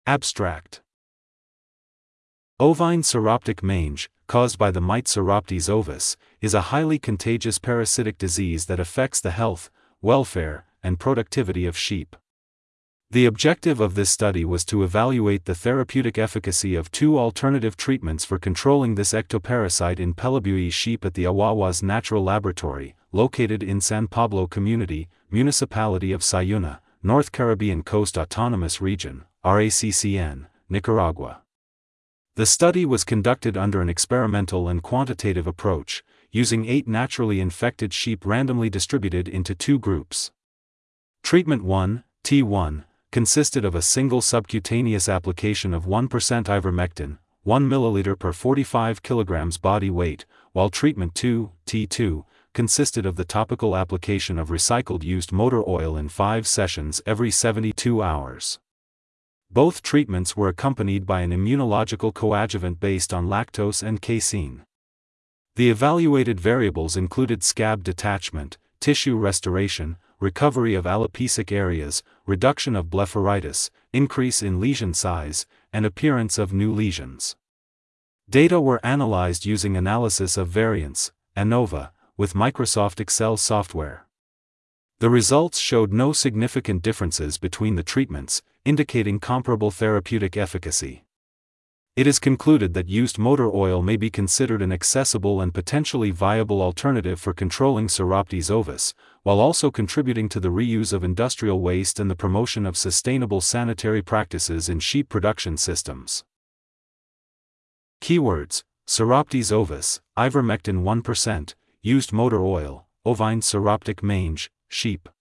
Abstract. Ovine seroptic mange, caused by the mite Seroptes ovis, is a highly contagious parasitic disease that affects the health, welfare, and productivity of sheep. The objective of this study was to evaluate the therapeutic efficacy of two alternative treatments for controlling this ectoparasite in Pelabue sheep at the Awawas Natural Laboratory, located in San Pablo Community, Municipality of Sayuna, North Caribbean Coast Autonomous Region, RACCN, Nicaragua. The study was conducted under an experimental and quantitative approach, using 8 naturally infected sheep randomly distributed into 2 groups. Treatment 1, T1, consisted of a single subcutaneous application of 1% ivermectin, 1 ml per 45 kg body weight, while treatment 2, T2, consisted of the topical application of recycled used motor oil in 5 sessions every 72 hours. Both treatments were accompanied by an immunological coadjuvant based on lactose and casein. The evaluated variables included scab detachment, tissue restoration, recovery of alopecia areas, reduction of blepharitis, increase in lesion size, and appearance of new lesions. Data were analyzed using analysis of variance, ANOVA, with Microsoft Excel software. The results showed no significant differences between the treatments, indicating comparable therapeutic efficacy. It is concluded that used motor oil may be considered an accessible and potentially viable alternative for controlling Seroptes ovis, while also contributing to the reuse of industrial waste and the promotion of sustainable sanitary practices in sheep production systems. Keywords: Seroptes ovis, ivermectin 1%, used motor oil, ovine seroptic mange, sheep.